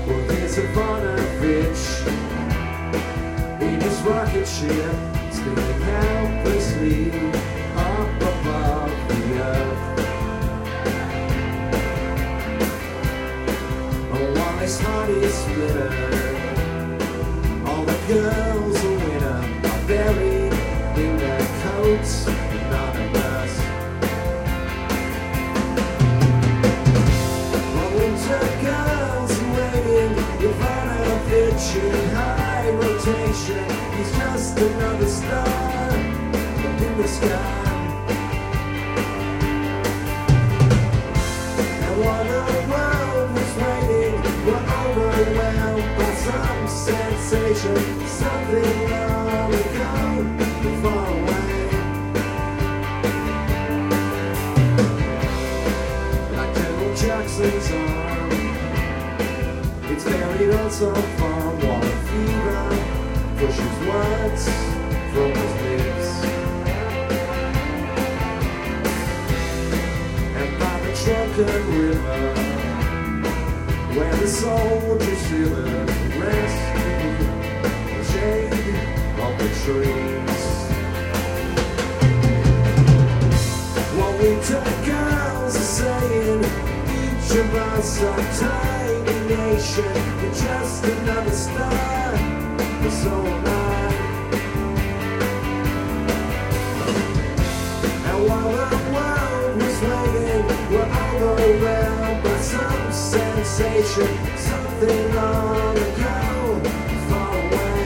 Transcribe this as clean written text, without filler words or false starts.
Well, there's Ivanovich in his rocket ship, spinning helplessly up above the earth. And while his heart is splintered, all the girls who win him are buried in their coats, but none of us. While winter girls are waiting, Ivanovich in high rotation, he's just another star up in the sky. And while the world was waiting, we're overwhelmed by some sensation, something long ago, far away. Like General Jackson's arm, it's buried on some farm while the fever pushes words from his lips. And by the drunken river, where the soldiers shiver, rest in the shade of the trees. While winter girls are saying, each of us a tiny nation, you're just another star, but so am I. And while the world was waiting, we're overwhelmed by some sensation, something long ago, far away.